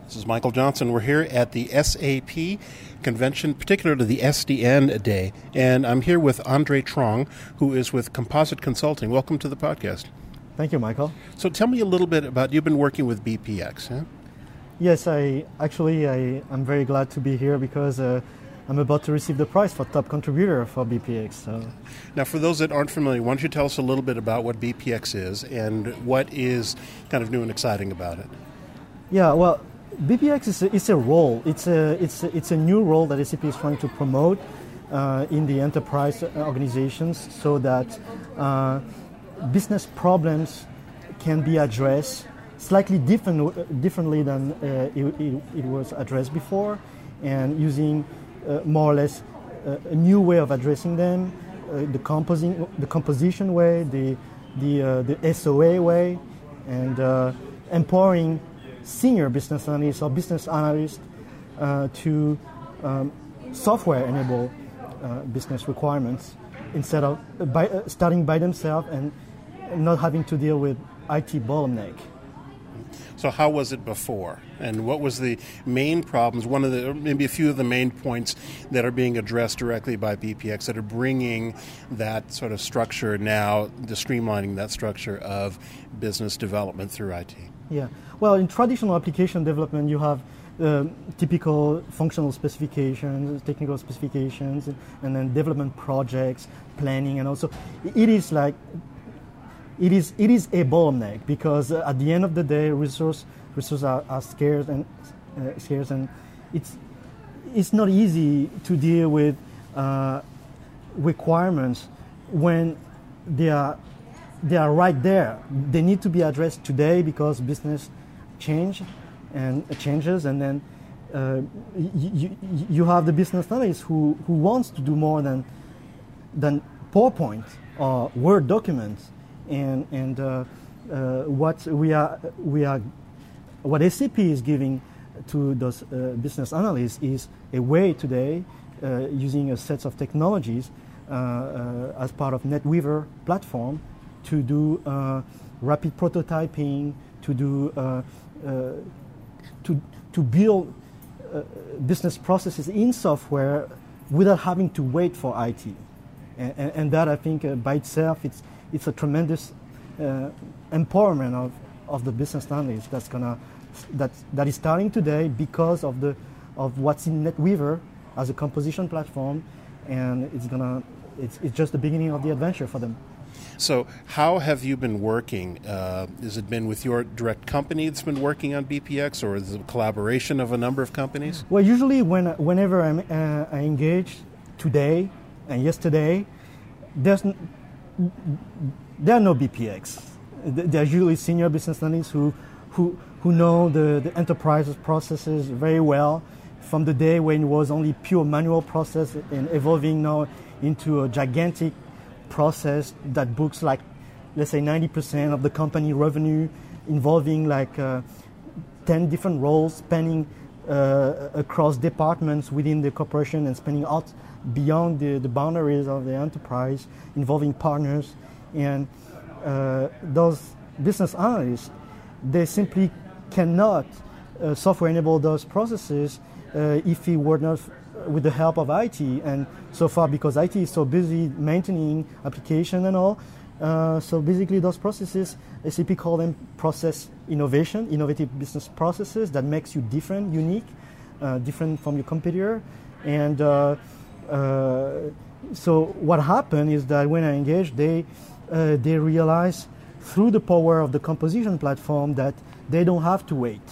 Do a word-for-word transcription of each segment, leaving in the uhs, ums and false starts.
This is Michael Johnson. We're here at the S A P convention, particularly the S D N Day, and I'm here with Andre Trong, who is with Composite Consulting. Welcome to the podcast. Thank you, Michael. So tell me a little bit about, you've been working with B P X, huh? Yes, I actually I, I'm very glad to be here because uh, I'm about to receive the prize for top contributor for B P X. So. Now, for those that aren't familiar, why don't you tell us a little bit about what B P X is and what is kind of new and exciting about it? Yeah, well, B P X is a, it's a role. It's a it's a, it's a new role that S A P is trying to promote uh, in the enterprise organizations, so that uh, business problems can be addressed slightly different differently than uh, it, it, it was addressed before, and using uh, more or less uh, a new way of addressing them, uh, the composing the composition way, the the uh, the S O A way, and uh, empowering senior business analysts or business analysts uh, to um, software enable uh, business requirements instead of uh, by, uh, starting by themselves and not having to deal with I T bottleneck. So how was it before? And what was the main problems, one of the, maybe a few of the main points that are being addressed directly by B P X that are bringing that sort of structure now, the streamlining that structure of business development through I T? Yeah, well, in traditional application development, you have uh, typical functional specifications, technical specifications, and then development projects, planning, and also it is like it is it is a bottleneck because uh, at the end of the day, resource resources are, are scarce and uh, scarce, and it's it's not easy to deal with uh, requirements when they are. They are right there. They need to be addressed today because business change and uh, changes, and then uh, you, you have the business analyst who, who wants to do more than than PowerPoint or Word documents, and and uh, uh, what we are we are what S A P is giving to those uh, business analysts is a way today uh, using a set of technologies uh, uh, as part of NetWeaver platform, to do uh, rapid prototyping, to do uh, uh, to to build uh, business processes in software without having to wait for I T, and, and, and that I think uh, by itself it's it's a tremendous uh, empowerment of, of the business analyst that's gonna that that is starting today because of the of what's in NetWeaver as a composition platform, and it's gonna it's it's just the beginning of the adventure for them. So how have you been working? Uh, has it been with your direct company that's been working on B P X, or is it a collaboration of a number of companies? Well, usually when whenever I'm, uh, I engage today and yesterday, there's n- there are no B P X. There are usually senior business analysts who who who know the, the enterprise processes very well from the day when it was only pure manual process and evolving now into a gigantic process that books like, let's say, ninety percent of the company revenue, involving like uh, ten different roles, spanning uh, across departments within the corporation and spanning out beyond the, the boundaries of the enterprise, involving partners. And uh, those business analysts, they simply cannot uh, software enable those processes uh, if it were not with the help of I T, and so far because I T is so busy maintaining application and all, uh, so basically those processes, S A P call them process innovation, innovative business processes that makes you different, unique, uh, different from your competitor. And uh, uh, so what happened is that when I engaged, they uh, they realize through the power of the composition platform that they don't have to wait.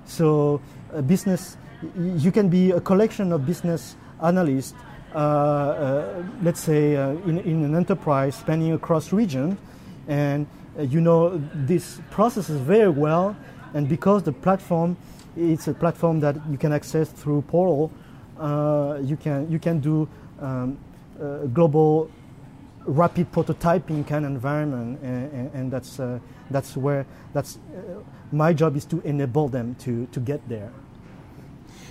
So uh, business. You can be a collection of business analysts, uh, uh, let's say uh, in, in an enterprise spanning across region, and uh, you know this processes very well, and because the platform, it's a platform that you can access through portal, uh, you can you can do um, uh, global rapid prototyping kind of environment, and, and, and that's uh, that's where that's uh, my job is to enable them to to get there.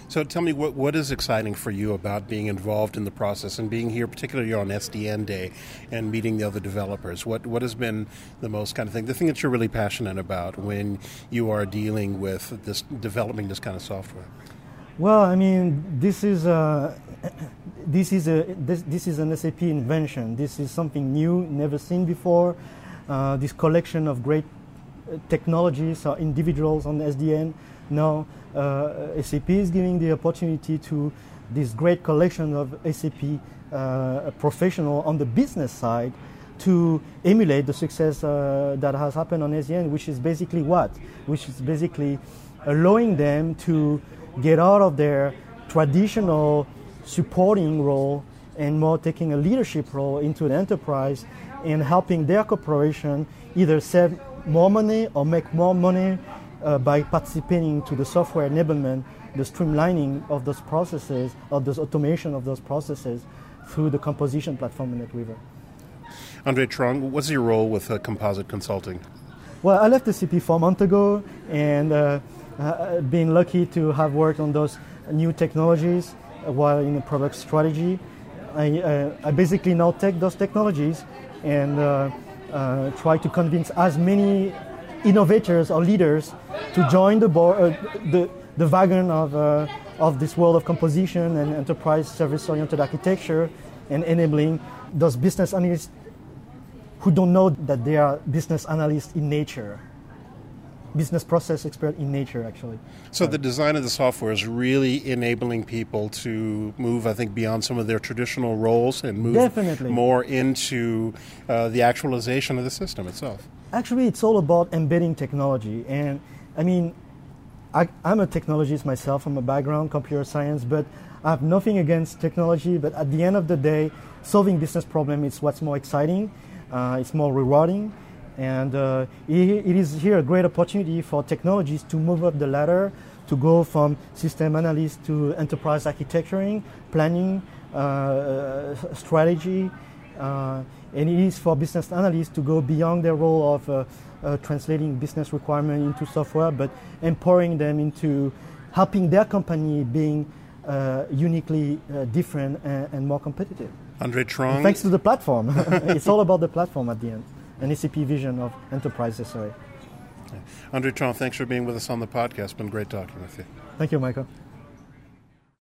So tell me, what what is exciting for you about being involved in the process and being here, particularly on S D N Day, and meeting the other developers? What what has been the most kind of thing, the thing that you're really passionate about when you are dealing with this, developing this kind of software? Well, I mean, this is a, this is a this, this is an S A P invention. This is something new, never seen before. Uh, this collection of great technologies or individuals on S D N. Now, uh, S A P is giving the opportunity to this great collection of S A P uh, professionals on the business side to emulate the success uh, that has happened on S D N, which is basically what? Which is basically allowing them to get out of their traditional supporting role and more taking a leadership role into the enterprise and helping their corporation either save more money or make more money uh, by participating to the software enablement, the streamlining of those processes, of those automation of those processes through the composition platform in NetWeaver. Andre Trong, what's your role with uh, Composite Consulting? Well, I left the S A P four months ago, and uh, uh, being lucky to have worked on those new technologies uh, while in the product strategy. I, uh, I basically now take those technologies and uh, uh, try to convince as many innovators or leaders to join the board, uh, the, the wagon of, uh, of this world of composition and enterprise service-oriented architecture, and enabling those business analysts who don't know that they are business analysts in nature. Business process expert in nature, actually. So the design of the software is really enabling people to move, I think, beyond some of their traditional roles and move Definitely. more into uh, the actualization of the system itself. Actually, it's all about embedding technology. And I mean, I, I'm a technologist myself from a background, computer science, but I have nothing against technology. But at the end of the day, solving business problems is what's more exciting. Uh, it's more rewarding. And uh, it, it is here a great opportunity for technologies to move up the ladder, to go from system analyst to enterprise architecturing, planning, uh, strategy. Uh, and it is for business analysts to go beyond their role of uh, uh, translating business requirement into software, but empowering them into helping their company being uh, uniquely uh, different and, and more competitive. Andre Trong. And thanks to the platform. It's all about the platform at the end. An S A P vision of enterprise S R A. Andre Trong, thanks for being with us on the podcast. It's been great talking with you. Thank you, Michael.